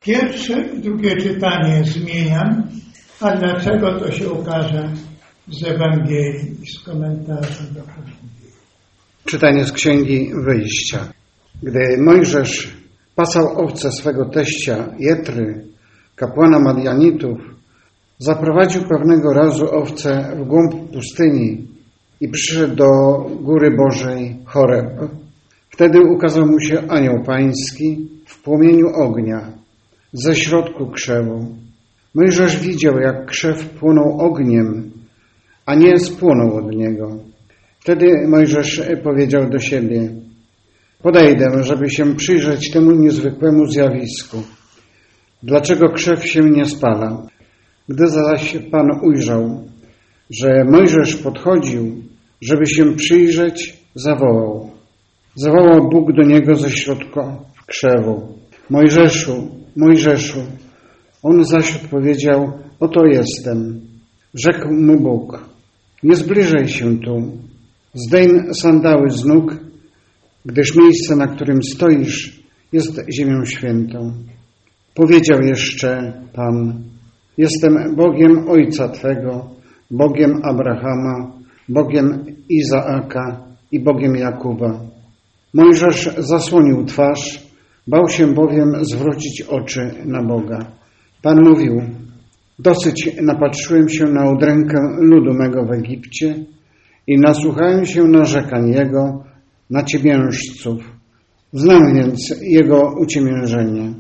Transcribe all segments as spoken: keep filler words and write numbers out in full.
Pierwsze i drugie czytanie zmieniam, a dlaczego to się okaże z Ewangelii i z komentarzy do Ewangelii. Czytanie z Księgi Wyjścia. Gdy Mojżesz pasał owce swego teścia Jetry, kapłana Madianitów, zaprowadził pewnego razu owce w głąb pustyni i przyszedł do góry Bożej Choreb. Wtedy ukazał mu się anioł pański w płomieniu ognia ze środku krzewu. Mojżesz widział, jak krzew płonął ogniem, a nie spłonął od niego. Wtedy Mojżesz powiedział do siebie: podejdę, żeby się przyjrzeć temu niezwykłemu zjawisku. Dlaczego krzew się nie spala? Gdy zaś Pan ujrzał, że Mojżesz podchodził, żeby się przyjrzeć, zawołał. Zawołał Bóg do niego ze środka krzewu: Mojżeszu, Mojżeszu. On zaś odpowiedział: oto jestem. Rzekł mu Bóg: nie zbliżaj się tu. Zdejm sandały z nóg, gdyż miejsce, na którym stoisz, jest ziemią świętą. Powiedział jeszcze Pan: jestem Bogiem Ojca Twego, Bogiem Abrahama, Bogiem Izaaka i Bogiem Jakuba. Mojżesz zasłonił twarz, bał się bowiem zwrócić oczy na Boga. Pan mówił: dosyć napatrzyłem się na udrękę ludu mego w Egipcie i nasłuchałem się narzekań jego na ciemiężców. Znam więc jego uciemiężenie.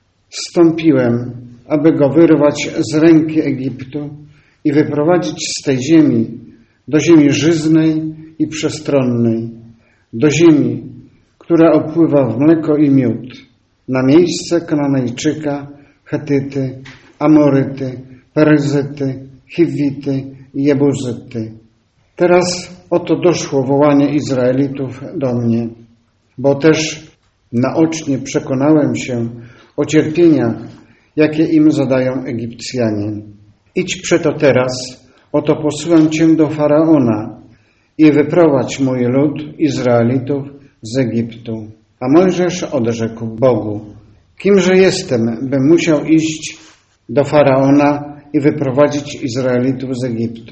Zstąpiłem, aby go wyrwać z ręki Egiptu i wyprowadzić z tej ziemi do ziemi żyznej i przestronnej, do ziemi, która opływa w mleko i miód, na miejsce Kananejczyka, Chetyty, Amoryty, Peryzyty, Chiwity i Jebuzyty. Teraz oto doszło wołanie Izraelitów do mnie, bo też naocznie przekonałem się o cierpieniach, jakie im zadają Egipcjanie. Idź przeto teraz, oto posyłam cię do Faraona i wyprowadź mój lud Izraelitów z Egiptu. A Mojżesz odrzekł Bogu: kimże jestem, bym musiał iść do Faraona i wyprowadzić Izraelitów z Egiptu?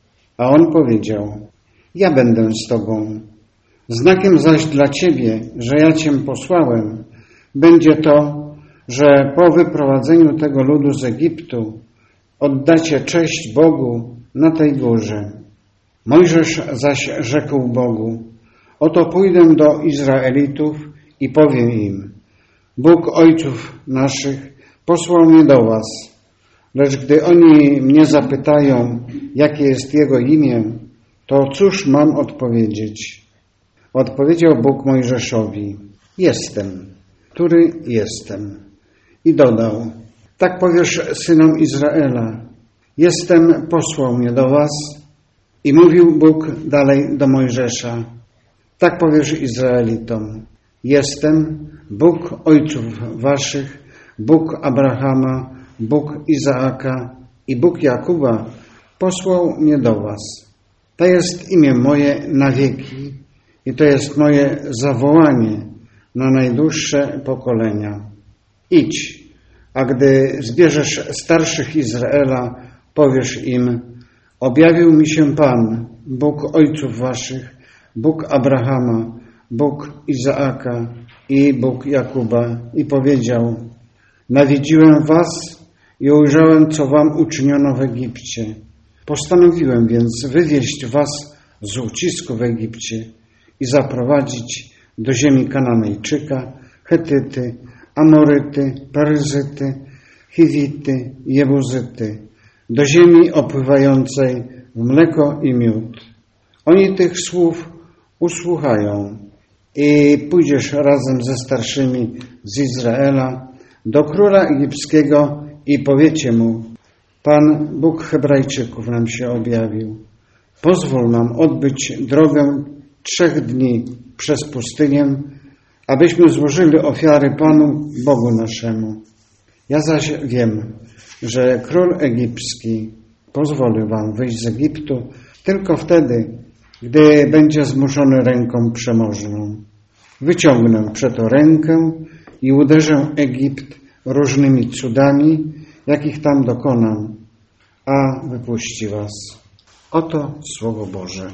A on powiedział: ja będę z tobą. Znakiem zaś dla ciebie, że ja cię posłałem, będzie to, że po wyprowadzeniu tego ludu z Egiptu oddacie cześć Bogu na tej górze. Mojżesz zaś rzekł Bogu: oto pójdę do Izraelitów i powiem im: Bóg ojców naszych posłał mnie do was, lecz gdy oni mnie zapytają, jakie jest Jego imię, to cóż mam odpowiedzieć? Odpowiedział Bóg Mojżeszowi: jestem, który jestem. I dodał: tak powiesz synom Izraela: jestem, posłał mnie do was. I mówił Bóg dalej do Mojżesza: tak powiesz Izraelitom: jestem, Bóg ojców waszych, Bóg Abrahama, Bóg Izaaka i Bóg Jakuba posłał mnie do was. To jest imię moje na wieki i to jest moje zawołanie na najdłuższe pokolenia. Idź, a gdy zbierzesz starszych Izraela, powiesz im: objawił mi się Pan, Bóg ojców waszych, Bóg Abrahama, Bóg Izaaka i Bóg Jakuba, i powiedział: nawiedziłem was i ujrzałem, co wam uczyniono w Egipcie. Postanowiłem więc wywieźć was z ucisku w Egipcie i zaprowadzić do ziemi Kananejczyka, Chetyty, Amoryty, Peryzyty, Chiwity, Jebuzyty, do ziemi opływającej w mleko i miód. Oni tych słów usłuchają i pójdziesz razem ze starszymi z Izraela do króla egipskiego i powiecie mu: Pan, Bóg Hebrajczyków, nam się objawił. Pozwól nam odbyć drogę trzech dni przez pustynię, abyśmy złożyli ofiary Panu, Bogu naszemu. Ja zaś wiem, że król egipski pozwoli wam wyjść z Egiptu tylko wtedy, gdy będzie zmuszony ręką przemożną. Wyciągnę przeto rękę i uderzę Egipt różnymi cudami, jakich tam dokonam, a wypuści was. Oto Słowo Boże.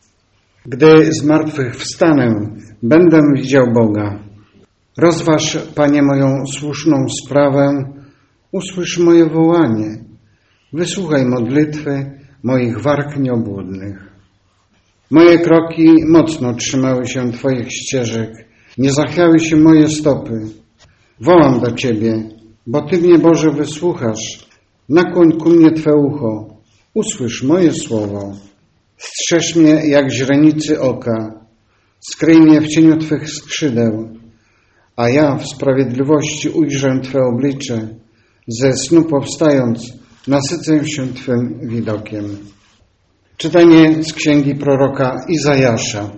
Gdy z martwych wstanę, będę widział Boga. Rozważ, Panie, moją słuszną sprawę, usłysz moje wołanie. Wysłuchaj modlitwy moich warg nieobłudnych. Moje kroki mocno trzymały się Twoich ścieżek, nie zachwiały się moje stopy. Wołam do Ciebie, bo Ty mnie, Boże, wysłuchasz. Nakłoń ku mnie Twe ucho, usłysz moje słowo. Strzeż mnie jak źrenicy oka, skryj mnie w cieniu Twych skrzydeł, a ja w sprawiedliwości ujrzę Twe oblicze, ze snu powstając nasycę się Twym widokiem. Czytanie z księgi proroka Izajasza.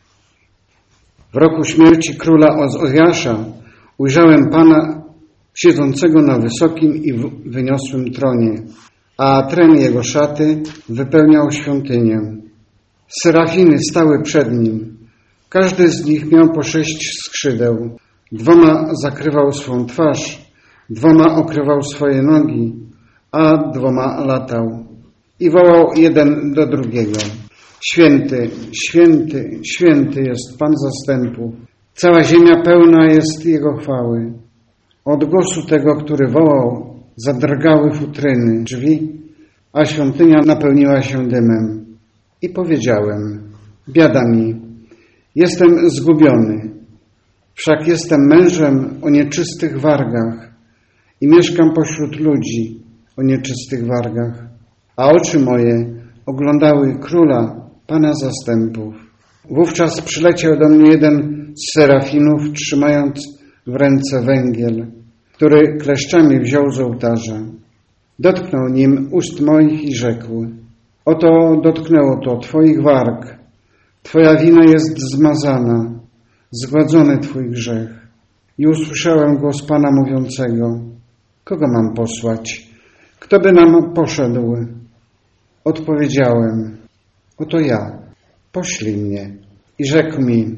W roku śmierci króla Ozjasza ujrzałem Pana siedzącego na wysokim i wyniosłym tronie, a tren jego szaty wypełniał świątynię. Serafiny stały przed nim. Każdy z nich miał po sześć skrzydeł. Dwoma zakrywał swą twarz, dwoma okrywał swoje nogi, a dwoma latał. I wołał jeden do drugiego: Święty, święty, święty jest Pan zastępów. Cała ziemia pełna jest Jego chwały. Od głosu tego, który wołał, zadrgały futryny drzwi, a świątynia napełniła się dymem. I powiedziałem: biada mi, jestem zgubiony, wszak jestem mężem o nieczystych wargach i mieszkam pośród ludzi o nieczystych wargach, a oczy moje oglądały Króla, Pana zastępów. Wówczas przyleciał do mnie jeden z serafinów, trzymając w ręce węgiel, który kleszczami wziął z ołtarza. Dotknął nim ust moich i rzekł: oto dotknęło to Twoich warg. Twoja wina jest zmazana, zgładzony Twój grzech. I usłyszałem głos Pana mówiącego: kogo mam posłać? Kto by nam poszedł? Odpowiedziałem: oto ja, poślij mnie. I rzekł mi: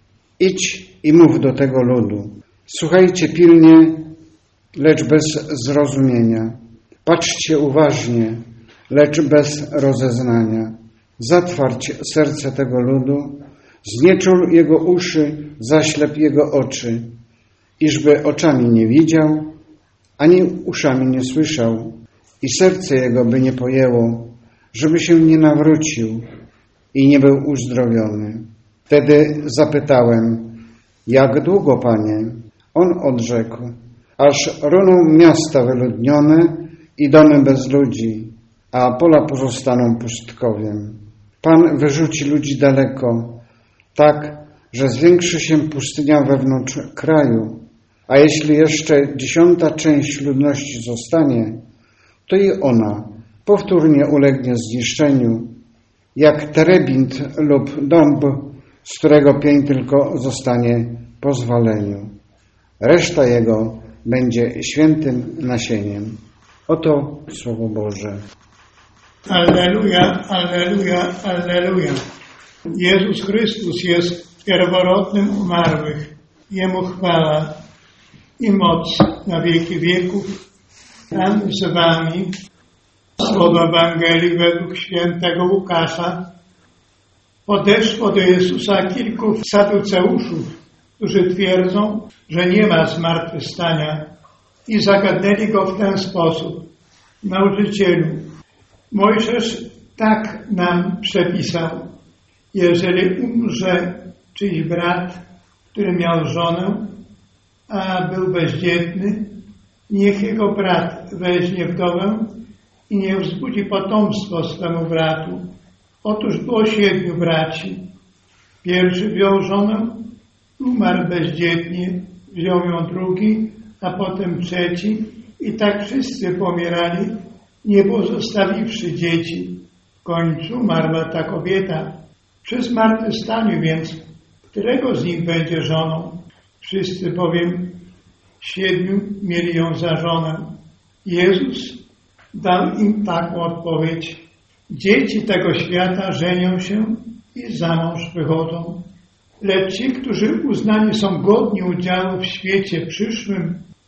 idź i mów do tego ludu. Słuchajcie pilnie, lecz bez zrozumienia. Patrzcie uważnie, lecz bez rozeznania. Zatwarć serce tego ludu, znieczul jego uszy, zaślep jego oczy, iżby oczami nie widział, ani uszami nie słyszał, i serce jego by nie pojęło, żeby się nie nawrócił i nie był uzdrowiony. Wtedy zapytałem: jak długo, Panie? On odrzekł: aż runą miasta wyludnione i domy bez ludzi, a pola pozostaną pustkowiem. Pan wyrzuci ludzi daleko, tak, że zwiększy się pustynia wewnątrz kraju, a jeśli jeszcze dziesiąta część ludności zostanie, to i ona powtórnie ulegnie zniszczeniu, jak terebint lub dąb, z którego pień tylko zostanie po zwaleniu. Reszta jego będzie świętym nasieniem. Oto Słowo Boże. Alleluja, alleluja, alleluja. Jezus Chrystus jest pierworodnym umarłych. Jemu chwała i moc na wieki wieków. Pan z wami. Słowo Ewangelii według świętego Łukasza. Podeszło do Jezusa kilku saduceuszów, którzy twierdzą, że nie ma zmartwychwstania, i zagadnęli go w ten sposób: nauczycielu, Mojżesz tak nam przepisał: jeżeli umrze czyjś brat, który miał żonę, a był bezdzietny, niech jego brat weźmie wdowę i niech wzbudzi potomstwo swemu bratu. Otóż było siedmiu braci. Pierwszy wziął żonę, umarł bezdzietnie, wziął ją drugi, a potem trzeci, i tak wszyscy pomierali, nie pozostawiwszy dzieci. W końcu umarła ta kobieta. Przy zmartwychwstaniu więc, którego z nich będzie żoną? Wszyscy bowiem siedmiu mieli ją za żonę. Jezus dał im taką odpowiedź: dzieci tego świata żenią się i za mąż wychodzą, lecz ci, którzy uznani są godni udziału w świecie przyszłym,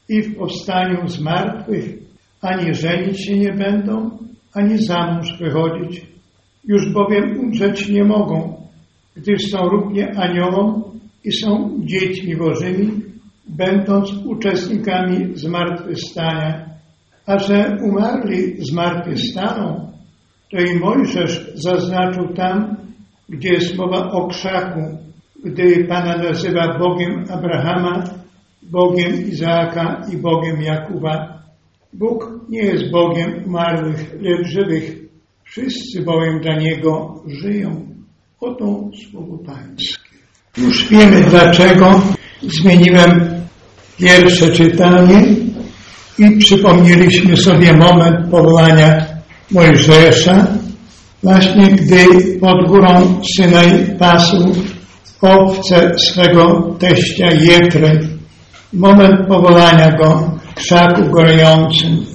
i w powstaniu z martwych ani żenić się nie będą, ani za mąż wychodzić. Już bowiem umrzeć nie mogą, gdyż są równie aniołom i są dziećmi Bożymi, będąc uczestnikami zmartwychwstania. A że umarli zmartwychwstaną, to i Mojżesz zaznaczył tam, gdzie jest mowa o krzaku, gdy Pana nazywa Bogiem Abrahama, Bogiem Izaaka i Bogiem Jakuba. Bóg nie jest Bogiem umarłych, lecz żywych. Wszyscy bowiem dla Niego żyją. Oto słowo Pańskie. Już wiemy, dlaczego zmieniłem pierwsze czytanie i przypomnieliśmy sobie moment powołania Mojżesza, właśnie gdy pod górą Synaj pasł owce swego teścia Jetry. Moment powołania go w krzaku gorejącym.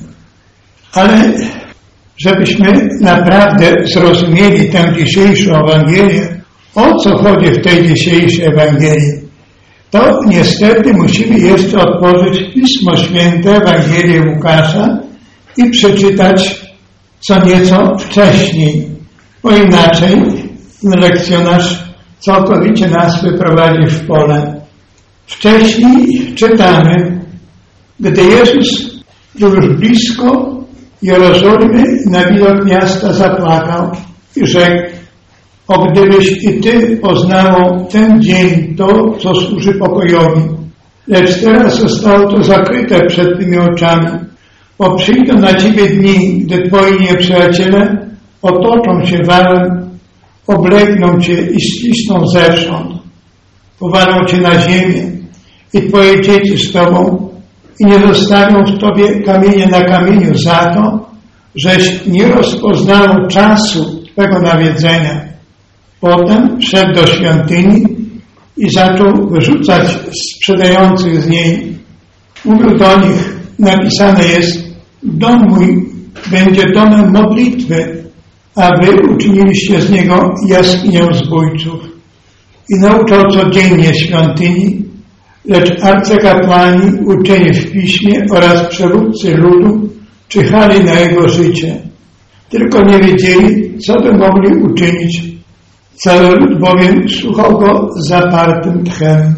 Ale żebyśmy naprawdę zrozumieli tę dzisiejszą Ewangelię, o co chodzi w tej dzisiejszej Ewangelii, to niestety musimy jeszcze otworzyć Pismo Święte, Ewangelię Łukasza i przeczytać co nieco wcześniej, bo inaczej lekcjonarz całkowicie nas wyprowadzi w pole. Wcześniej czytamy, gdy Jezus był już blisko Jerozolimy, na widok miasta zapłakał i rzekł: o gdybyś i ty poznało ten dzień to, co służy pokojowi, lecz teraz zostało to zakryte przed tymi oczami, bo przyjdą na ciebie dni, gdy twoi nieprzyjaciele otoczą cię walem, oblegną cię i ścisną zewsząd, powalą cię na ziemię i twoje dzieci z tobą i nie zostawią w tobie kamienia na kamieniu za to, żeś nie rozpoznało czasu twego nawiedzenia. Potem wszedł do świątyni i zaczął wyrzucać sprzedających z niej. Mówił do nich: napisane jest: dom mój będzie domem modlitwy, a wy uczyniliście z niego jaskinię zbójców. I nauczał codziennie świątyni, lecz arcykapłani, uczeni w piśmie oraz przewódcy ludu czyhali na jego życie. Tylko nie wiedzieli, co by mogli uczynić. Cały lud bowiem słuchał go zapartym tchem.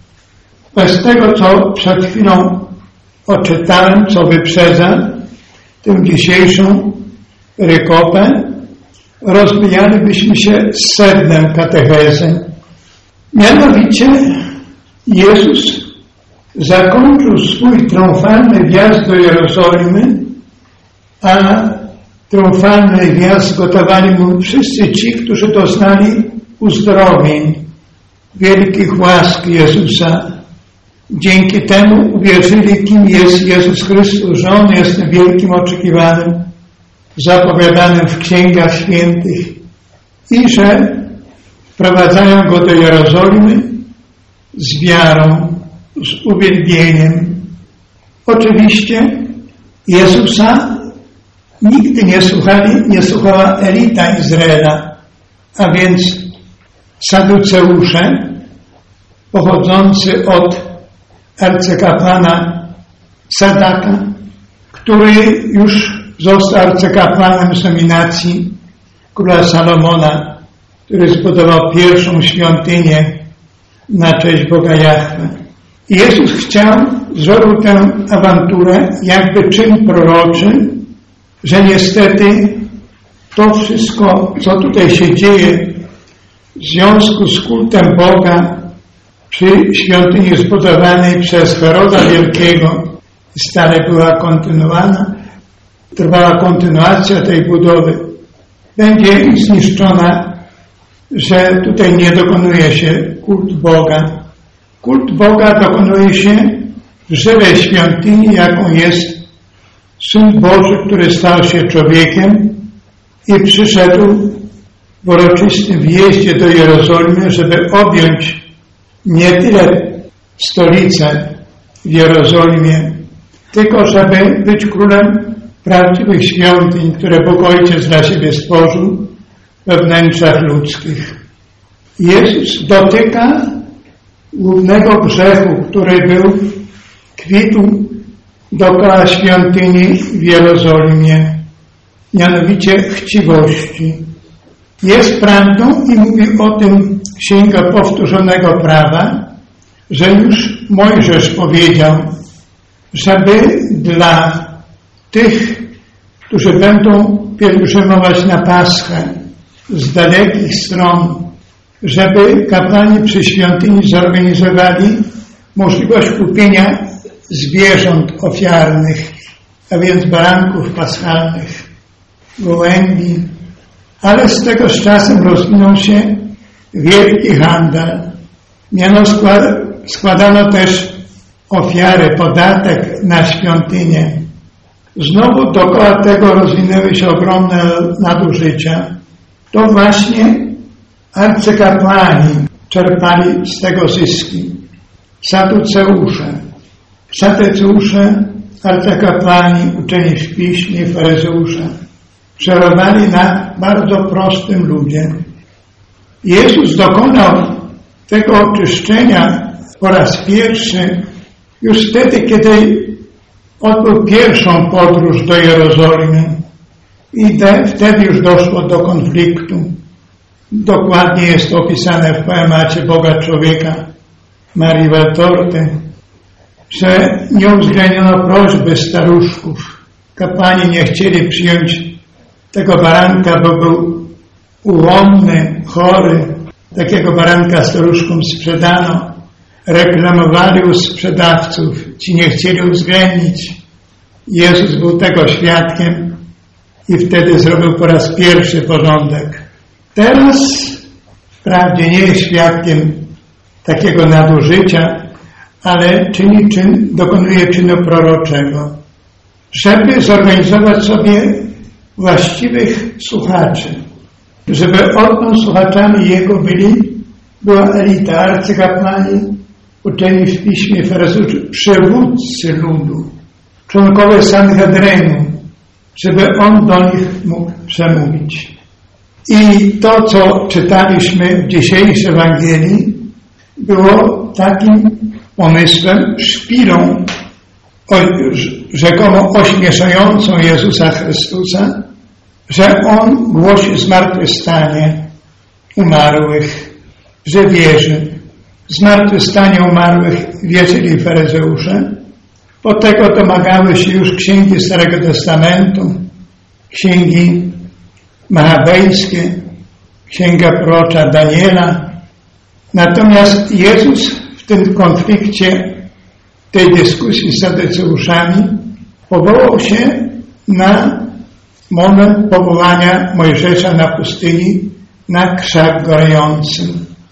Bez tego, co przed chwilą odczytałem, co wyprzedza tę dzisiejszą rykopę, rozmijalibyśmy się z sednem katechezy. Mianowicie Jezus zakończył swój triumfalny wjazd do Jerozolimy, a triumfalny wjazd gotowali mu wszyscy ci, którzy doznali uzdrowień, wielkich łask Jezusa. Dzięki temu uwierzyli, kim jest Jezus Chrystus, że On jest tym wielkim oczekiwanym, zapowiadanym w księgach świętych i że wprowadzają Go do Jerozolimy z wiarą, z uwielbieniem. Oczywiście Jezusa nigdy nie słuchali, nie słuchała elita Izraela, a więc Saduceusze, pochodzący od arcykapłana Sadaka, który już został arcykapłanem z nominacji króla Salomona, który zbudował pierwszą świątynię na cześć Boga Jahwe. Jezus chciał, zrobił tę awanturę jakby czyn proroczy, że niestety to wszystko, co tutaj się dzieje w związku z kultem Boga przy świątyni zbudowanej przez Heroda Wielkiego, stale była kontynuowana, trwała kontynuacja tej budowy, będzie zniszczona, że tutaj nie dokonuje się kult Boga. Kult Boga dokonuje się w żywej świątyni, jaką jest Syn Boży, który stał się człowiekiem i przyszedł w uroczystym wjeździe do Jerozolimy, żeby objąć nie tyle stolicę w Jerozolimie, tylko żeby być królem prawdziwych świątyń, które Bóg Ojciec dla siebie stworzył we wnętrzach ludzkich. Jezus dotyka głównego grzechu, który był, kwitł dookoła świątyni w Jerozolimie, mianowicie chciwości. Jest prawdą i mówi o tym Księga Powtórzonego Prawa, że już Mojżesz powiedział, żeby dla tych, którzy będą pielgrzymować na Paschę z dalekich stron, żeby kapłani przy świątyni zorganizowali możliwość kupienia zwierząt ofiarnych, a więc baranków paschalnych, gołębi, ale z tego z czasem rozwinął się wielki handel. Miano składano też ofiary, podatek na świątynię. Znowu dookoła tego rozwinęły się ogromne nadużycia. To właśnie arcykapłani czerpali z tego zyski. Saduceusze. Saduceusze, arcykapłani, uczeni w piśmie, faryzeusze, przerwali na bardzo prostym ludzie. Jezus dokonał tego oczyszczenia po raz pierwszy już wtedy, kiedy odbył pierwszą podróż do Jerozolimy i de, wtedy już doszło do konfliktu. Dokładnie jest to opisane w poemacie Boga Człowieka Marii Valtorty, że nie uwzględniono prośby staruszków. Kapłani nie chcieli przyjąć tego baranka, bo był ułomny, chory. Takiego baranka staruszkom sprzedano. Reklamowali u sprzedawców. Ci nie chcieli uwzględnić. Jezus był tego świadkiem i wtedy zrobił po raz pierwszy porządek. Teraz wprawdzie nie jest świadkiem takiego nadużycia, ale czyni czyn, dokonuje czynu proroczego, żeby zorganizować sobie właściwych słuchaczy, żeby odtąd słuchaczami Jego byli, była elita, arcykapłani, uczeni w piśmie, faryzeusze, przywódcy ludu, członkowie Sanhedrynu, żeby On do nich mógł przemówić. I to, co czytaliśmy w dzisiejszej Ewangelii, było takim pomysłem, szpilą o, rzekomo ośmieszającą Jezusa Chrystusa, że On głosi zmartwychwstanie umarłych, że wierzy. Zmartwychwstanie umarłych wierzyli faryzeusze. Po tego domagały się już księgi Starego Testamentu, księgi machabejskie, księga prorocza Daniela. Natomiast Jezus w tym konflikcie, tej dyskusji z Saduceuszami powołał się na moment powołania Mojżesza na pustyni, na krzak gorący.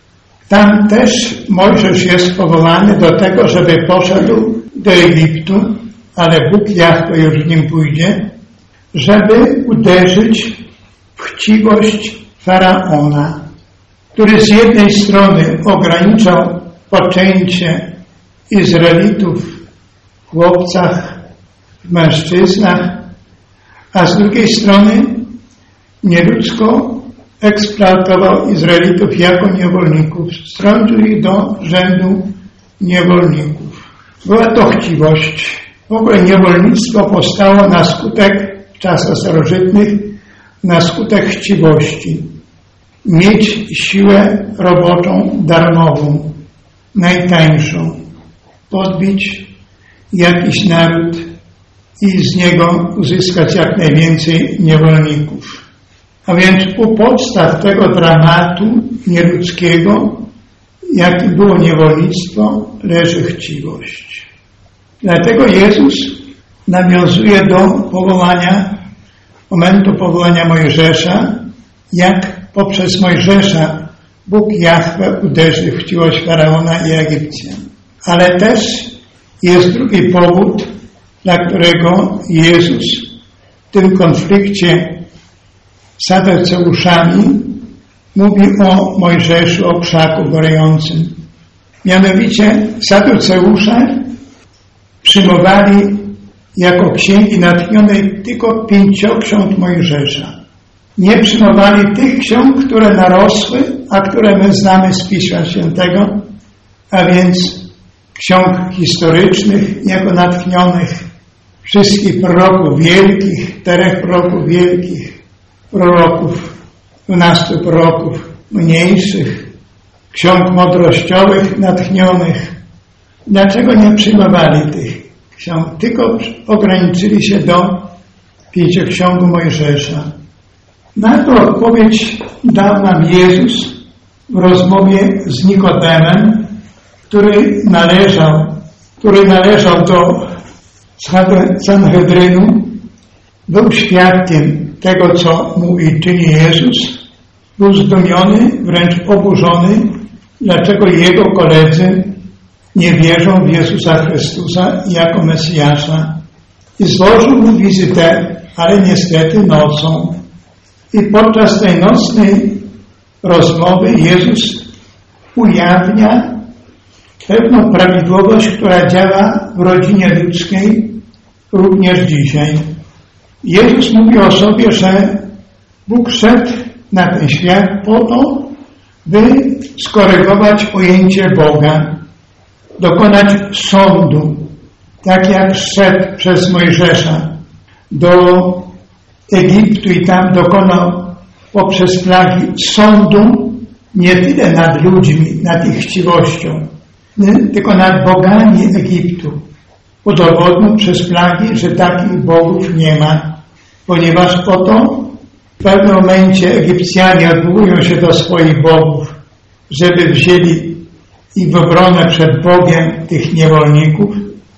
Tam też Mojżesz jest powołany do tego, żeby poszedł do Egiptu, ale Bóg Jahwe już w nim pójdzie, żeby uderzyć w chciwość Faraona, który z jednej strony ograniczał poczęcie Izraelitów w chłopcach, w mężczyznach, a z drugiej strony nieludzko eksploatował Izraelitów jako niewolników, strącił ich do rzędu niewolników. Była to chciwość. W ogóle niewolnictwo powstało na skutek, w czasach starożytnych, na skutek chciwości. Mieć siłę roboczą darmową, najtańszą, podbić jakiś naród i z niego uzyskać jak najwięcej niewolników. A więc u podstaw tego dramatu nieludzkiego, jakim było niewolnictwo, leży chciwość. Dlatego Jezus nawiązuje do powołania, momentu powołania Mojżesza, jak poprzez Mojżesza Bóg Jahwe uderzy w chciwość Faraona i Egipcjan. Ale też jest drugi powód, dla którego Jezus w tym konflikcie z Saduceuszami mówi o Mojżeszu, o krzaku gorącym. Mianowicie Saduceusze przyjmowali jako księgi natchnione tylko pięcioksiąg Mojżesza. Nie przyjmowali tych ksiąg, które narosły, a które my znamy z Pisma Świętego, a więc ksiąg historycznych jako natchnionych, wszystkich proroków wielkich, czterech proroków wielkich, proroków, dwunastu proroków mniejszych, ksiąg mądrościowych natchnionych. Dlaczego nie przyjmowali tych ksiąg? Tylko ograniczyli się do pięcioksiągu Mojżesza. Na to odpowiedź dał nam Jezus w rozmowie z Nikodemem, który należał, który należał do Sanhedrynu, był świadkiem tego, co mówi i czyni Jezus, był zdumiony, wręcz oburzony, dlaczego jego koledzy nie wierzą w Jezusa Chrystusa jako Mesjasza. I złożył mu wizytę, ale niestety nocą. I podczas tej nocnej rozmowy Jezus ujawnia pewną prawidłowość, która działa w rodzinie ludzkiej również dzisiaj. Jezus mówi o sobie, że Bóg szedł na ten świat po to, by skorygować pojęcie Boga, dokonać sądu, tak jak szedł przez Mojżesza do Egiptu i tam dokonał poprzez plagi sądu nie tyle nad ludźmi, nad ich chciwością, tylko nad bogami Egiptu. Udowodnił przez plagi, że takich bogów nie ma, ponieważ oto w pewnym momencie Egipcjanie odwołują się do swoich bogów, żeby wzięli ich w obronę przed Bogiem tych niewolników,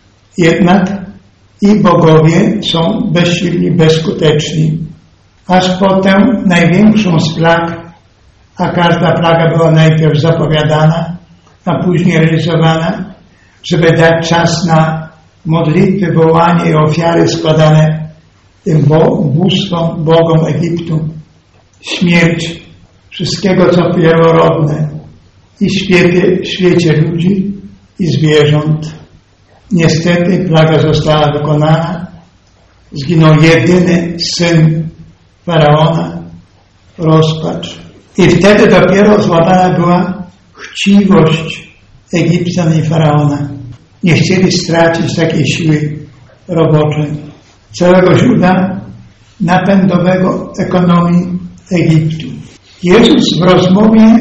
jednak i bogowie są bezsilni, bezskuteczni. Aż potem największą z plag, a każda plaga była najpierw zapowiadana, a później realizowana, żeby dać czas na modlitwy, wołanie i ofiary składane tym bóstwom, bogom Egiptu. Śmierć wszystkiego, co pierworodne i w świecie, w świecie ludzi i zwierząt. Niestety plaga została dokonana. Zginął jedyny syn Faraona, rozpacz. I wtedy dopiero złamana była chciwość Egipcjan i Faraona. Nie chcieli stracić takiej siły roboczej, całego źródła napędowego ekonomii Egiptu. Jezus w rozmowie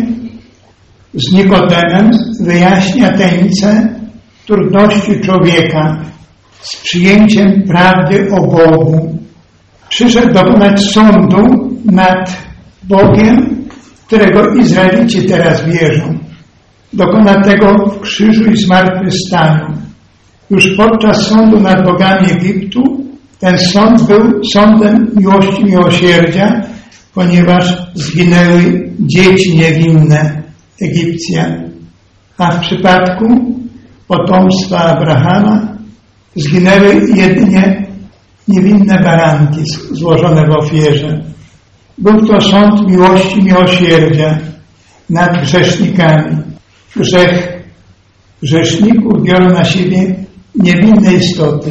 z Nikodemem wyjaśnia tajemnicę trudności człowieka z przyjęciem prawdy o Bogu. Przyszedł dokonać sądu nad Bogiem, którego Izraelici teraz wierzą. Dokona tego w krzyżu i zmartwychwstaniu. Już podczas sądu nad bogami Egiptu ten sąd był sądem miłości, miłosierdzia, ponieważ zginęły dzieci niewinne Egipcjan. A w przypadku potomstwa Abrahama zginęły jedynie niewinne baranki złożone w ofierze. Był to sąd miłości, miłosierdzia nad grzesznikami. Grzech grzeszników biorą na siebie niewinne istoty.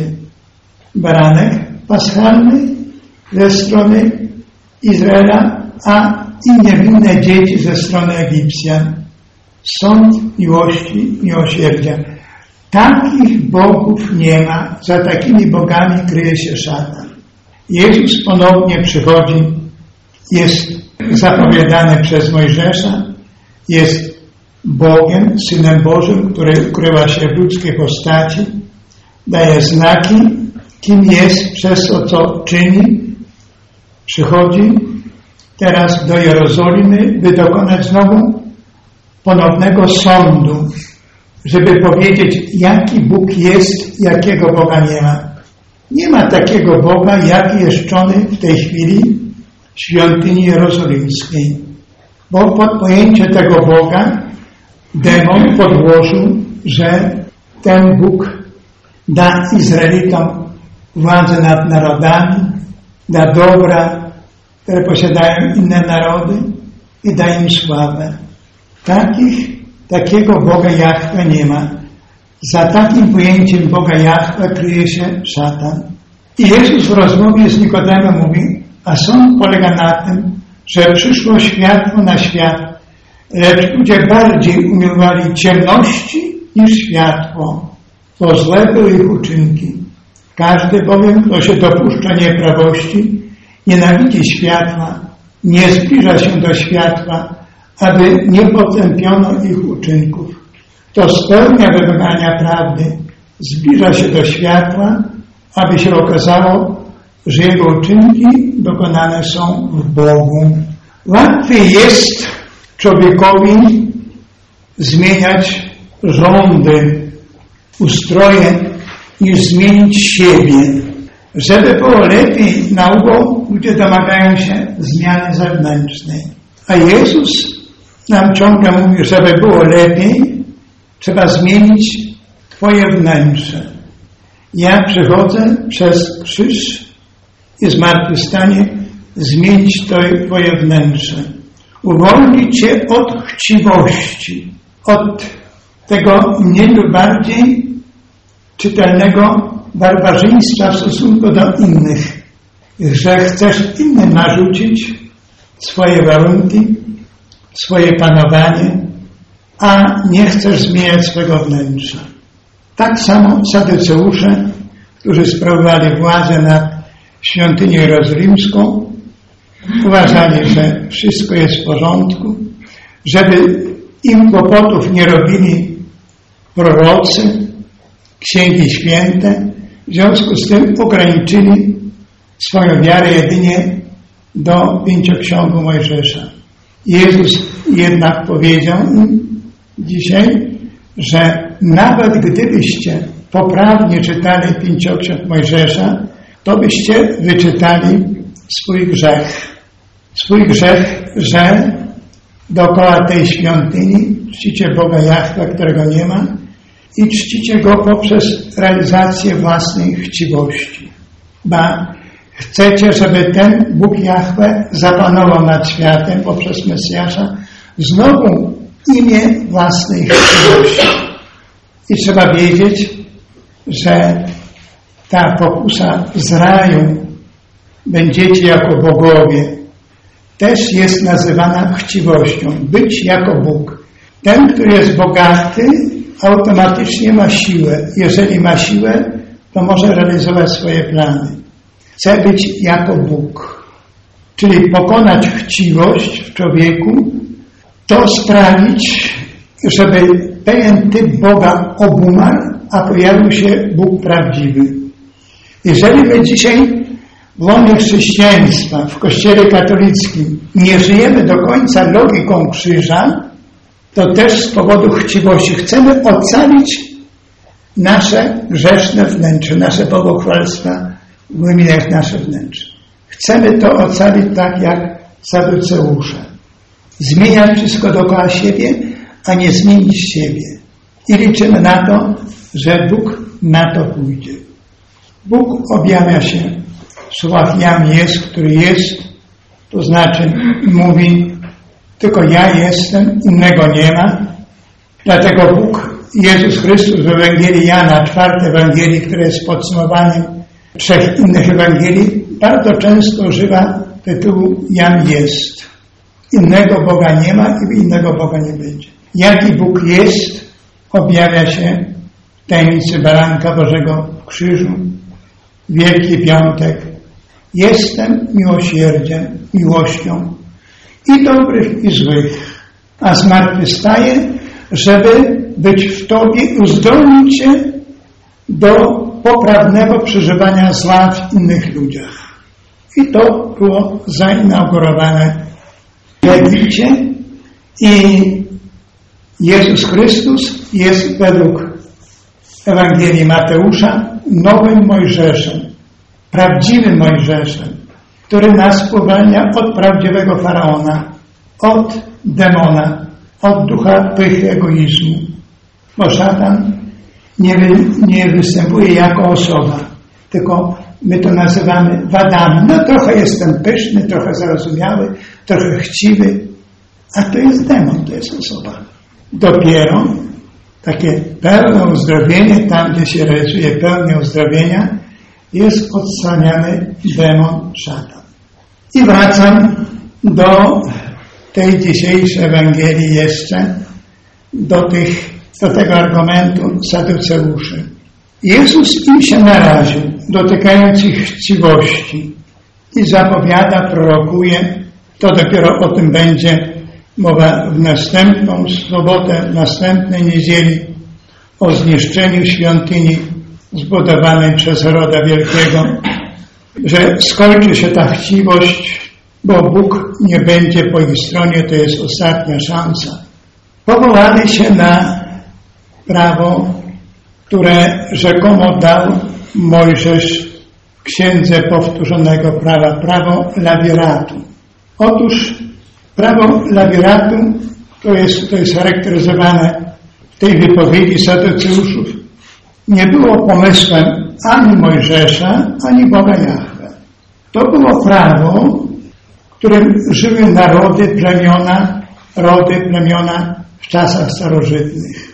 Baranek paschalny ze strony Izraela, a i niewinne dzieci ze strony Egipcjan. Sąd miłości, miłosierdzia. Takich bogów nie ma. Za takimi bogami kryje się szatan. Jezus ponownie przychodzi, jest zapowiadany przez Mojżesza, jest Bogiem, Synem Bożym, który ukrywa się w ludzkiej postaci, daje znaki, kim jest, przez to, co czyni. Przychodzi teraz do Jerozolimy, by dokonać znowu ponownego sądu, żeby powiedzieć, jaki Bóg jest, jakiego Boga nie ma. Nie ma takiego Boga, jaki jest czczony w tej chwili w świątyni jerozolimskiej. Bo pod pojęcie tego Boga demon podłożył, że ten Bóg da Izraelitom władzę nad narodami, da dobra, które posiadają inne narody i da im sławę. Takich, takiego Boga Jahwe nie ma. Za takim pojęciem Boga Jahwe kryje się szatan. I Jezus w rozmowie z Nikodemem mówi, a sąd polega na tym, że przyszło światło na świat, lecz ludzie bardziej umiłowali ciemności niż światło, bo złe były ich uczynki. Każdy bowiem, kto się dopuszcza nieprawości, nienawidzi światła, nie zbliża się do światła, aby nie potępiono ich uczynków. Kto spełnia wymagania prawdy, zbliża się do światła, aby się okazało, że jego uczynki dokonane są w Bogu. Łatwiej jest człowiekowi zmieniać rządy, ustroje, niż zmienić siebie. Żeby było lepiej nauką, ludzie domagają się zmiany zewnętrznej. A Jezus nam ciągle mówi, żeby było lepiej, trzeba zmienić Twoje wnętrze. Ja przychodzę przez krzyż i zmartwychwstanie zmienić Twoje wnętrze. Uwolnić Cię od chciwości, od tego mniej lub bardziej czytelnego barbarzyństwa w stosunku do innych, że chcesz innym narzucić swoje warunki, swoje panowanie, a nie chcesz zmieniać swego wnętrza. Tak samo Saduceusze, którzy sprawowali władzę nad świątynią jerozolimską, uważali, że wszystko jest w porządku, żeby im kłopotów nie robili prorocy, księgi święte, w związku z tym ograniczyli swoją wiarę jedynie do pięcioksięgu Mojżesza. Jezus jednak powiedział im dzisiaj, że nawet gdybyście poprawnie czytali pięcioksiąg Mojżesza, to byście wyczytali swój grzech. Swój grzech, że dookoła tej świątyni czcicie Boga Jahwe, którego nie ma, i czcicie Go poprzez realizację własnej chciwości. Ba, chcecie, żeby ten Bóg Jahwe zapanował nad światem poprzez Mesjasza, znowu imię własnej chciwości. I trzeba wiedzieć, że ta pokusa z raju, będziecie jako bogowie, też jest nazywana chciwością. Być jako Bóg. Ten, który jest bogaty, automatycznie ma siłę. Jeżeli ma siłę, to może realizować swoje plany. Chce być jako Bóg. Czyli pokonać chciwość w człowieku, to sprawić, żeby pewien typ Boga obumarł, a pojawił się Bóg prawdziwy. Jeżeli my dzisiaj w łonie chrześcijaństwa, w Kościele katolickim nie żyjemy do końca logiką krzyża, to też z powodu chciwości chcemy ocalić nasze grzeszne wnętrze, nasze bałwochwalstwa w wymieniach nasze wnętrze. Chcemy to ocalić tak jak Saduceusze. Zmieniać wszystko dookoła siebie, a nie zmienić siebie. I liczymy na to, że Bóg na to pójdzie. Bóg objawia się w słowach Jam jest, który jest, to znaczy mówi, tylko ja jestem, innego nie ma. Dlatego Bóg, Jezus Chrystus w Ewangelii Jana, czwartej Ewangelii, która jest podsumowaniem trzech innych Ewangelii, bardzo często używa tytułu Jam jest. Innego Boga nie ma i innego Boga nie będzie. Jaki Bóg jest, objawia się w tajemnicy Baranka Bożego w krzyżu, Wielki Piątek. Jestem miłosierdziem, miłością i dobrych, i złych, a zmartwychwstaję, żeby być w Tobie i uzdolnić Cię do poprawnego przeżywania zła w innych ludziach. I to było zainaugurowane w Egipcie i Jezus Chrystus jest według Ewangelii Mateusza nowym Mojżeszem, prawdziwym Mojżeszem, który nas uwalnia od prawdziwego Faraona, od demona, od ducha pychy, egoizmu. Bo szatan nie, wy, nie występuje jako osoba, tylko my to nazywamy wadami. No trochę jestem pyszny, trochę zarozumiały, trochę chciwy, a to jest demon, to jest osoba. Dopiero takie pełne uzdrowienie, tam gdzie się realizuje pełne uzdrowienia, jest odstraniany demon, szatan. I wracam do tej dzisiejszej Ewangelii jeszcze, do, tych, do tego argumentu Saduceuszy. Jezus im się naraził. dotykających chciwości i zapowiada, prorokuje, to dopiero o tym będzie mowa w następną sobotę, w następnej niedzieli, o zniszczeniu świątyni zbudowanej przez Heroda Wielkiego, że skończy się ta chciwość, bo Bóg nie będzie po ich stronie, to jest ostatnia szansa. Powołali się na prawo, które rzekomo dał Mojżesz w Księdze Powtórzonego Prawa, prawo lawiratu. Otóż prawo lawiratu to jest, to jest charakteryzowane w tej wypowiedzi Saduceuszów. Nie było pomysłem ani Mojżesza, ani Boga Jahwe. To było prawo, w którym żyły narody, plemiona, rody, plemiona w czasach starożytnych.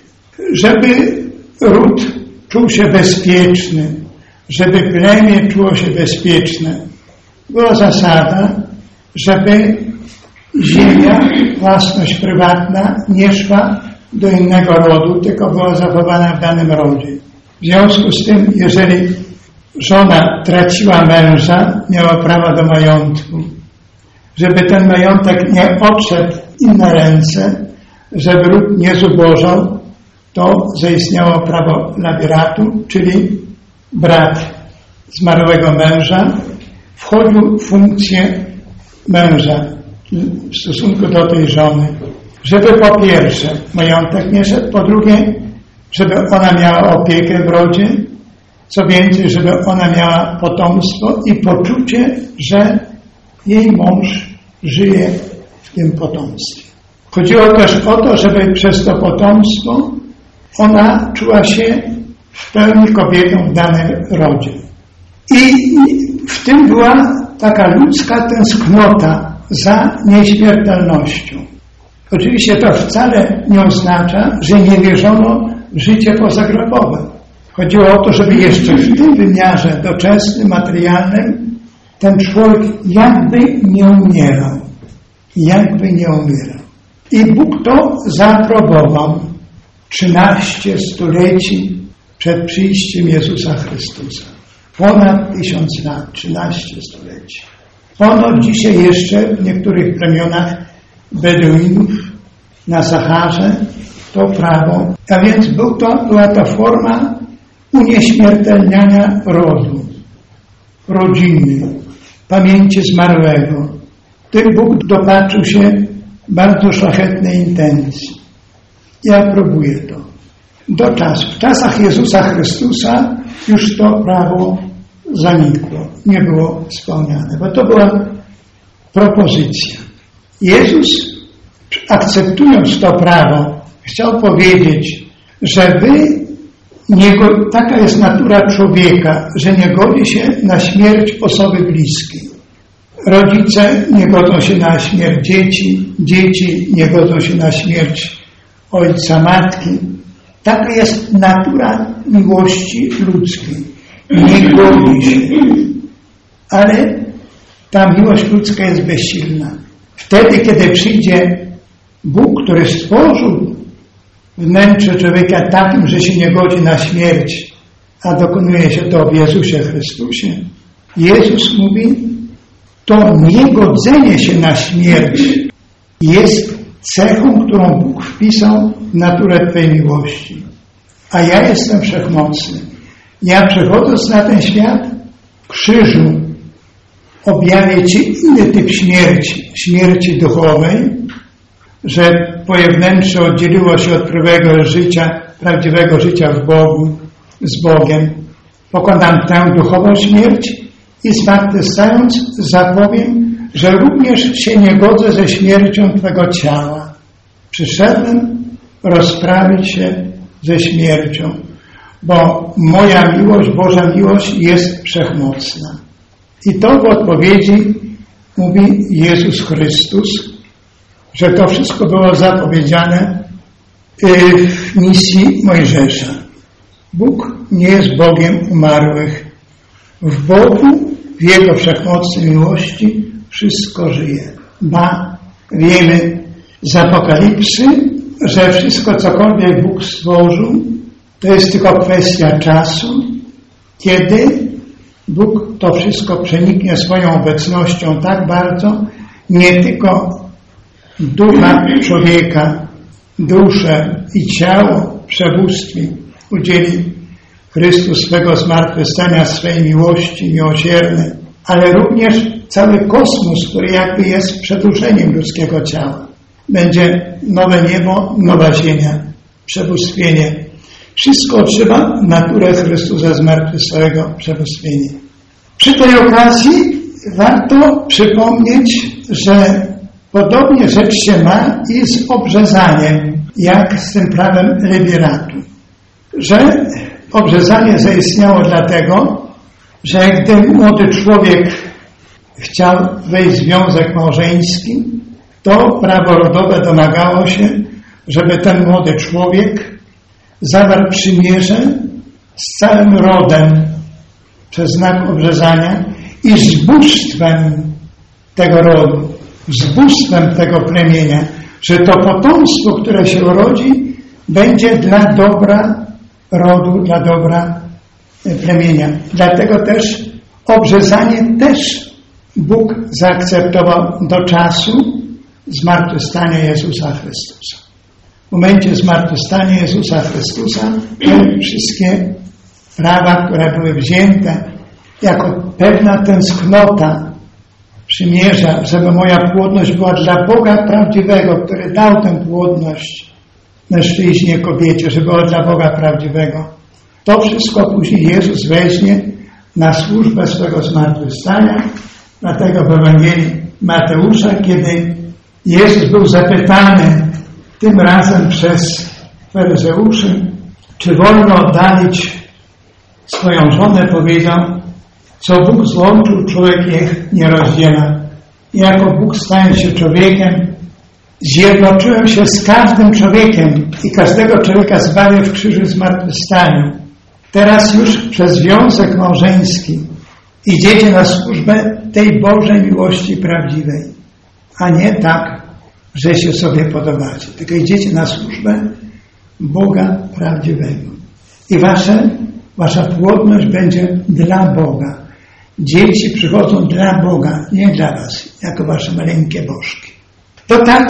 Żeby ród czuł się bezpieczny, żeby plemię czuło się bezpieczne, była zasada, żeby ziemia, własność prywatna nie szła do innego rodu, tylko była zachowana w danym rodzie. W związku z tym, jeżeli żona traciła męża, miała prawo do majątku. Żeby ten majątek nie odszedł w inne ręce, żeby ród nie zubożał, to zaistniało prawo lawiratu, czyli brat zmarłego męża wchodził w funkcję męża w stosunku do tej żony. Żeby po pierwsze majątek nie szedł, po drugie, żeby ona miała opiekę w rodzie, co więcej, żeby ona miała potomstwo i poczucie, że jej mąż żyje w tym potomstwie. Chodziło też o to, żeby przez to potomstwo ona czuła się w pełni kobietą w danym rodzie. I w tym była taka ludzka tęsknota za nieśmiertelnością. Oczywiście to wcale nie oznacza, że nie wierzono w życie pozagrobowe. Chodziło o to, żeby jeszcze w tym wymiarze doczesnym, materialnym ten człowiek jakby nie umierał. Jakby nie umierał. I Bóg to zaaprobował trzynaście stuleci przed przyjściem Jezusa Chrystusa. Ponad tysiąc lat, trzynaście stuleci. Ono dzisiaj jeszcze w niektórych plemionach Beduinów na Saharze to prawo. A więc był to, była to forma unieśmiertelniania rodu, rodziny, pamięci zmarłego. Tym Bóg dopatrzył się bardzo szlachetnej intencji. I aprobuje to. Do czasu. W czasach Jezusa Chrystusa już to prawo zanikło. Nie było spełniane, bo to była propozycja. Jezus, akceptując to prawo, chciał powiedzieć, że wy, nie, taka jest natura człowieka, że nie godzi się na śmierć osoby bliskiej. Rodzice nie godzą się na śmierć dzieci, dzieci nie godzą się na śmierć ojca, matki. Taka jest natura miłości ludzkiej. Nie godzi się. Ale ta miłość ludzka jest bezsilna. Wtedy, kiedy przyjdzie Bóg, który stworzył wnętrze człowieka takim, że się nie godzi na śmierć, a dokonuje się to w Jezusie Chrystusie, Jezus mówi, to niegodzenie się na śmierć jest cechą, którą Bóg wpisał w naturę Twojej miłości. A ja jestem wszechmocny. Ja przechodząc na ten świat w krzyżu objawię Ci inny typ śmierci, śmierci duchowej, że Twoje wnętrze oddzieliło się od prawego życia, prawdziwego życia w Bogu, z Bogiem. Pokonam tę duchową śmierć i zmartwychwstając zapowiem, że również się nie godzę ze śmiercią Twego ciała. Przyszedłem rozprawić się ze śmiercią, bo moja miłość, Boża miłość jest wszechmocna. I to w odpowiedzi mówi Jezus Chrystus, że to wszystko było zapowiedziane w misji Mojżesza. Bóg nie jest Bogiem umarłych. W Bogu, w Jego wszechmocnej miłości wszystko żyje. Ba, wiemy z Apokalipsy, że wszystko, cokolwiek Bóg stworzył, to jest tylko kwestia czasu, kiedy Bóg to wszystko przeniknie swoją obecnością tak bardzo, nie tylko ducha człowieka, duszę i ciało przebóstwi udzieli Chrystus swego zmartwychwstania, swej miłości miłosiernej, ale również cały kosmos, który jakby jest przedłużeniem ludzkiego ciała. Będzie nowe niebo, nowa ziemia, przebóstwienie. Wszystko otrzyma naturę Chrystusa zmartwychwstałego, przebóstwienie. Przy tej okazji warto przypomnieć, że podobnie rzecz się ma i z obrzezaniem, jak z tym prawem lewiratu. Że obrzezanie zaistniało dlatego, że gdy młody człowiek chciał wejść w związek małżeński, to prawo rodowe domagało się, żeby ten młody człowiek zawarł przymierze z całym rodem przez znak obrzezania i z bóstwem tego rodu, z bóstwem tego plemienia, że to potomstwo, które się urodzi, będzie dla dobra rodu, dla dobra plemienia. Dlatego też obrzezanie też Bóg zaakceptował do czasu zmartwychwstania Jezusa Chrystusa. W momencie zmartwychwstania Jezusa Chrystusa te wszystkie prawa, które były wzięte jako pewna tęsknota przymierza, żeby moja płodność była dla Boga prawdziwego, który dał tę płodność mężczyźnie, kobiecie, żeby była dla Boga prawdziwego. To wszystko później Jezus weźmie na służbę swego zmartwychwstania. Dlatego w Ewangelii Mateusza, kiedy Jezus był zapytany tym razem przez faryzeuszy, czy wolno oddalić swoją żonę, powiedział, co Bóg złączył, człowiek ich nie rozdziela. I jako Bóg, stając się człowiekiem, zjednoczyłem się z każdym człowiekiem i każdego człowieka zbawię w krzyżu zmartwychwstaniu. Teraz już przez związek małżeński idziecie na służbę tej Bożej miłości prawdziwej, a nie tak, że się sobie podobacie. Tylko idziecie na służbę Boga prawdziwego. I wasze, wasza płodność będzie dla Boga. Dzieci przychodzą dla Boga, nie dla was, jako wasze maleńkie bożki. To tak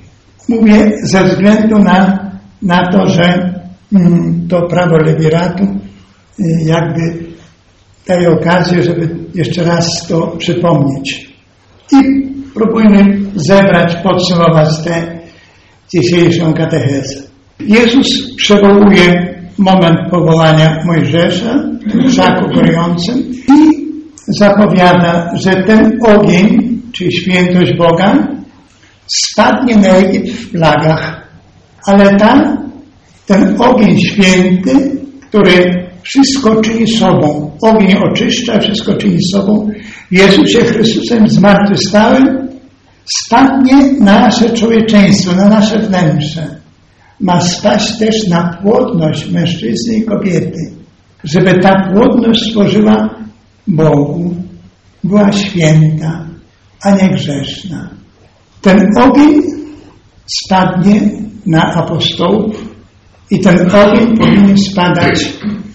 mówię ze względu na, na to, że mm, to prawo lewiratu y, jakby daje okazję, żeby jeszcze raz to przypomnieć. I próbujmy zebrać, podsumować tę dzisiejszą katechezę. Jezus przywołuje moment powołania Mojżesza w krzaku gorującym i zapowiada, że ten ogień, czyli świętość Boga, spadnie na Egipt w plagach. Ale tam ten ogień święty, który wszystko czyni sobą, ogień oczyszcza, wszystko czyni sobą, w Jezusie Chrystusem zmartwychwstałym spadnie na nasze człowieczeństwo, na nasze wnętrze. Ma spaść też na płodność mężczyzny i kobiety, żeby ta płodność stworzyła Bogu, była święta, a nie grzeszna. Ten ogień spadnie na apostołów i ten ogień powinien spadać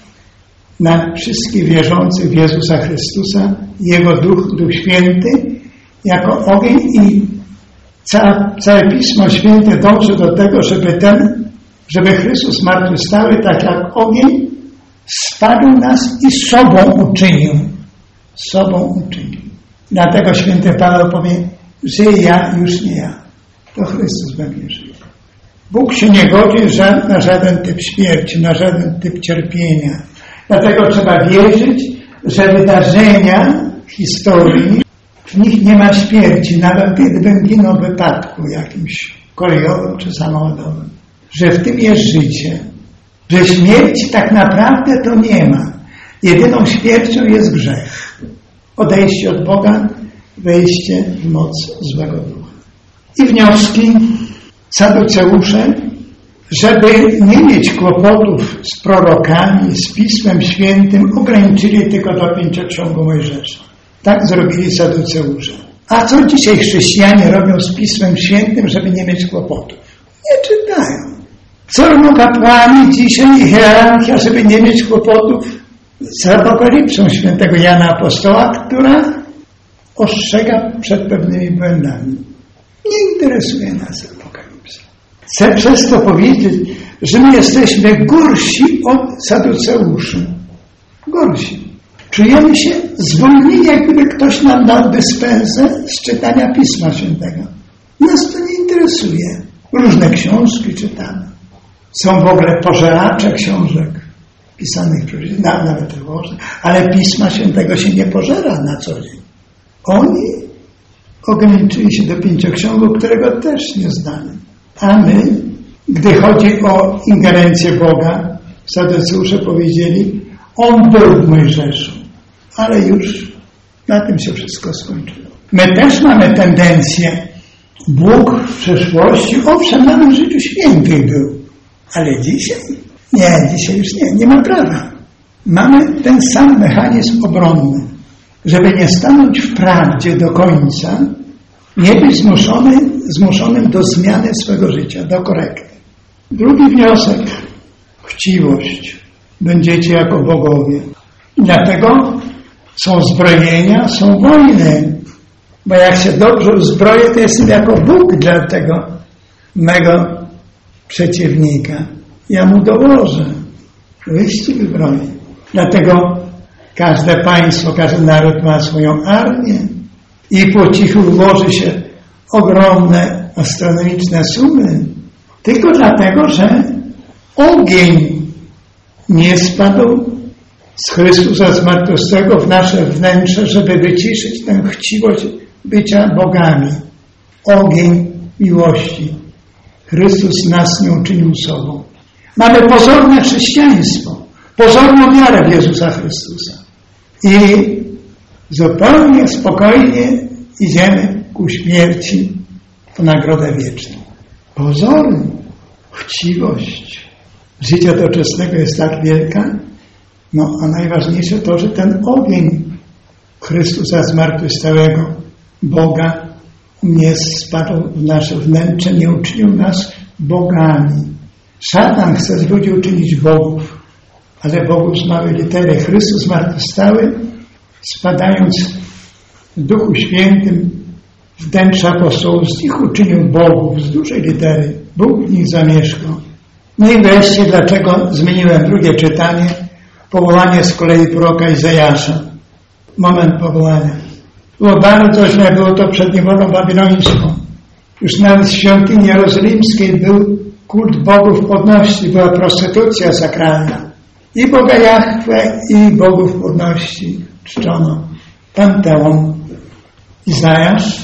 na wszystkich wierzących w Jezusa Chrystusa, Jego Duch, Duch Święty, jako ogień i całe, całe Pismo Święte dąży do tego, żeby ten, żeby Chrystus zmartwychwstały, tak jak ogień, spadł nas i sobą uczynił. Sobą uczynił. Dlatego święty Paweł powie, żyję ja, już nie ja. To Chrystus we mnie żyje. Bóg się nie godzi na żaden typ śmierci, na żaden typ cierpienia. Dlatego trzeba wierzyć, że wydarzenia historii, w nich nie ma śmierci, nawet gdybym ginął w wypadku jakimś kolejowym czy samochodowym. Że w tym jest życie. Że śmierci tak naprawdę to nie ma. Jedyną śmiercią jest grzech. Odejście od Boga, wejście w moc złego ducha. I wnioski Saduceusze, żeby nie mieć kłopotów z prorokami, z Pismem Świętym, ograniczyli tylko do pięcioksięgu Mojżesza. Tak zrobili Saduceusze. A co dzisiaj chrześcijanie robią z Pismem Świętym, żeby nie mieć kłopotów? Nie czytają. Co robią kapłani dzisiaj i hierarchia, żeby nie mieć kłopotów z Apokalipsą świętego Jana Apostoła, która ostrzega przed pewnymi błędami. Nie interesuje nas Apokalipsa. Chcę przez to powiedzieć, że my jesteśmy gorsi od Saduceuszy. Gorsi. Czujemy się zwolnieni, jakby ktoś nam dał dyspensę z czytania Pisma Świętego. Nas to nie interesuje. Różne książki czytamy. Są w ogóle pożeracze książek pisanych przez nawet różne, ale Pisma Świętego się nie pożera na co dzień. Oni ograniczyli się do pięcioksiągu, którego też nie znamy. A my, gdy chodzi o ingerencję Boga, Saduceusze powiedzieli, On był w Mojżeszu, ale już na tym się wszystko skończyło. My też mamy tendencję, Bóg w przeszłości, owszem, nawet w życiu świętych był, ale dzisiaj? Nie, dzisiaj już nie, nie ma prawa. Mamy ten sam mechanizm obronny, żeby nie stanąć w prawdzie do końca, nie być zmuszony, zmuszonym do zmiany swego życia, do korekty. Drugi wniosek, chciwość. Będziecie jako bogowie. I dlatego są zbrojenia, są wojny. Bo jak się dobrze uzbroję, to jestem jako Bóg dla tego mego przeciwnika. Ja mu dołożę. Wyścig broni. Dlatego każde państwo, każdy naród ma swoją armię i po cichu ułoży się ogromne astronomiczne sumy. Tylko dlatego, że ogień nie spadł z Chrystusa zmartwychwstałego w nasze wnętrze, żeby wyciszyć tę chciwość bycia bogami. Ogień miłości. Chrystus nas nie uczynił sobą. Mamy pozorne chrześcijaństwo, pozorną wiarę w Jezusa Chrystusa. I zupełnie spokojnie idziemy ku śmierci po nagrodę wieczną. Pozory, chciwość życia doczesnego jest tak wielka, no a najważniejsze to, że ten ogień Chrystusa zmartwychwstałego, Boga, nie spadł w nasze wnętrze, nie uczynił nas bogami. Szatan chce z ludzi uczynić bogów, ale bogów z małej litery. Chrystus zmartwychwstały, spadając w Duchu Świętym w wnętrze apostołów, z nich uczynił bogów z dużej litery. Bóg w nich zamieszkał. No i wreszcie, dlaczego zmieniłem drugie czytanie? Powołanie z kolei proroka Izajasza. Moment powołania. Było bardzo źle, było to przed niewolą babilońską. Już nawet w świątyni jerozolimskiej był kult bogów podności, była prostytucja sakralna. I Boga Jahwe, i bogów podności czczono. Panteon. Izajasz,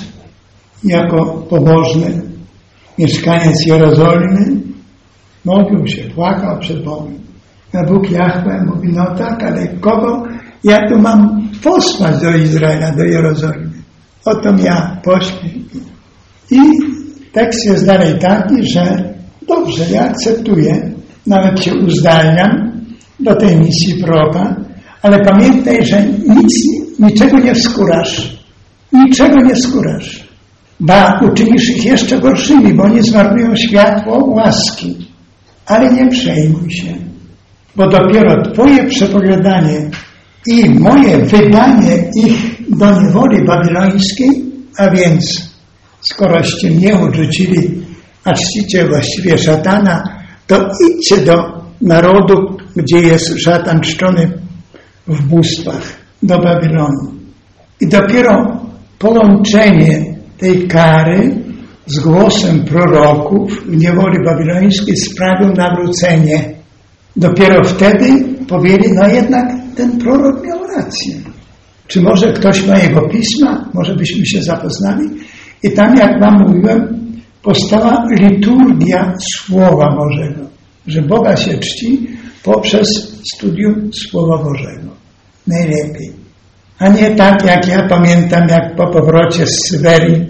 jako pobożny mieszkaniec Jerozolimy, modlił się, płakał przed Bogiem. A Bóg Jahwe mówi, no tak, ale kogo ja tu mam posłać do Izraela, do Jerozolimy? Oto ja, poślij. I tekst jest dalej taki, że dobrze, ja akceptuję, nawet się uzdalniam do tej misji proroka, ale pamiętaj, że nic, niczego nie wskórasz. Niczego nie skórasz. Ba, uczynisz ich jeszcze gorszymi, bo oni zmarnują światło łaski. Ale nie przejmuj się, bo dopiero Twoje przepowiadanie i moje wydanie ich do niewoli babilońskiej, a więc skoroście mnie odrzucili, a czcicie właściwie szatana, to idźcie do narodu, gdzie jest szatan czczony w bóstwach, do Babilonu. I dopiero połączenie tej kary z głosem proroków w niewoli babilońskiej sprawił nawrócenie. Dopiero wtedy powiedzieli, no jednak ten prorok miał rację. Czy może ktoś ma jego pisma? Może byśmy się zapoznali? I tam, jak wam mówiłem, powstała liturgia Słowa Bożego, że Boga się czci poprzez studium Słowa Bożego. Najlepiej. A nie tak, jak ja pamiętam, jak po powrocie z Syberii,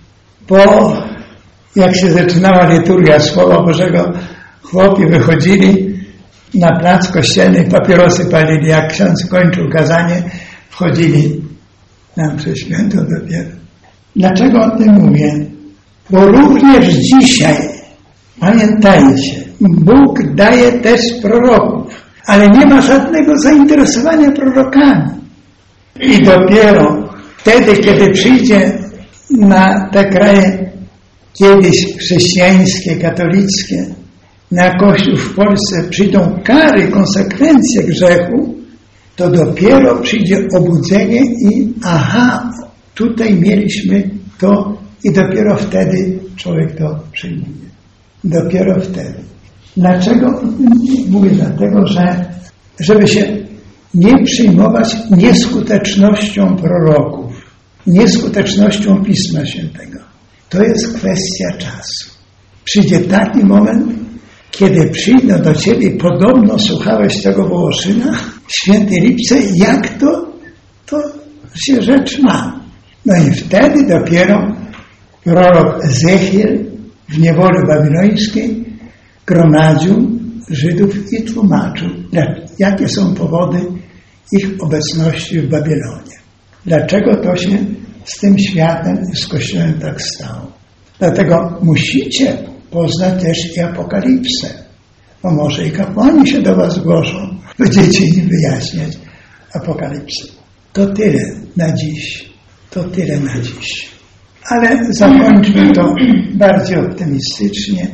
po jak się zaczynała liturgia Słowa Bożego, chłopi wychodzili na plac kościelny, papierosy palili. Jak ksiądz kończył kazanie, wchodzili na mszę świętą dopiero. Dlaczego o tym mówię? Bo również dzisiaj, pamiętajcie, Bóg daje też proroków, ale nie ma żadnego zainteresowania prorokami. I dopiero wtedy, kiedy przyjdzie na te kraje kiedyś chrześcijańskie, katolickie, na Kościół w Polsce przyjdą kary, konsekwencje grzechu, to dopiero przyjdzie obudzenie i aha, tutaj mieliśmy to i dopiero wtedy człowiek to przyjmuje. Dopiero wtedy. Dlaczego? Mówię dlatego, że żeby się nie przyjmować nieskutecznością proroków, nieskutecznością Pisma Świętego. To jest kwestia czasu. Przyjdzie taki moment, kiedy przyjdą do ciebie, podobno słuchałeś tego Wołoszyna, świętej Lipce, jak to, to się rzecz ma. No i wtedy dopiero prorok Ezechiel w niewoli babilońskiej gromadził Żydów i tłumaczył, jakie są powody ich obecności w Babilonie. Dlaczego to się z tym światem i z Kościołem tak stało. Dlatego musicie poznać też i Apokalipsę, bo może i kapłani się do was zgłoszą, będziecie im wyjaśniać Apokalipsę. To tyle na dziś. To tyle na dziś. Ale zakończmy to bardziej optymistycznie,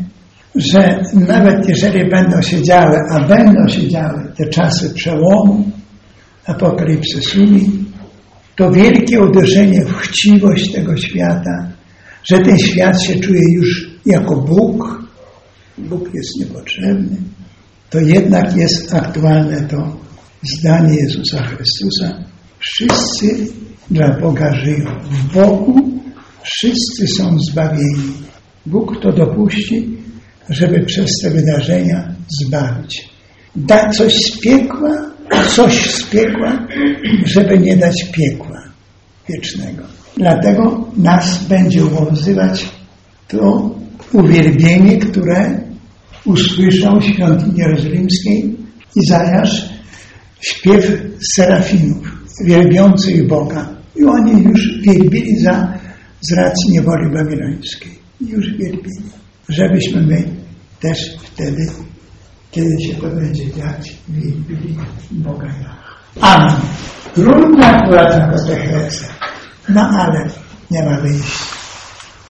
że nawet jeżeli będą się działy, a będą się działy te czasy przełomu, Apokalipsy sumi, to wielkie uderzenie w chciwość tego świata, że ten świat się czuje już jako Bóg, Bóg jest niepotrzebny, to jednak jest aktualne to zdanie Jezusa Chrystusa. Wszyscy dla Boga żyją. W Bogu wszyscy są zbawieni. Bóg to dopuści, żeby przez te wydarzenia zbawić. Da coś z piekła, coś z piekła, żeby nie dać piekła wiecznego. Dlatego nas będzie obowiązywać to uwielbienie, które usłyszał w świątyni jerozolimskiej Izajasz, śpiew serafinów, wielbiących Boga. I oni już wielbili za, z racji niewoli babilońskiej. Już wielbili. Żebyśmy my też wtedy, kiedy się to będzie dziać, wielbili Boga Jaha. Amen. Trudna była ta katecheza. No ale nie ma wyjścia.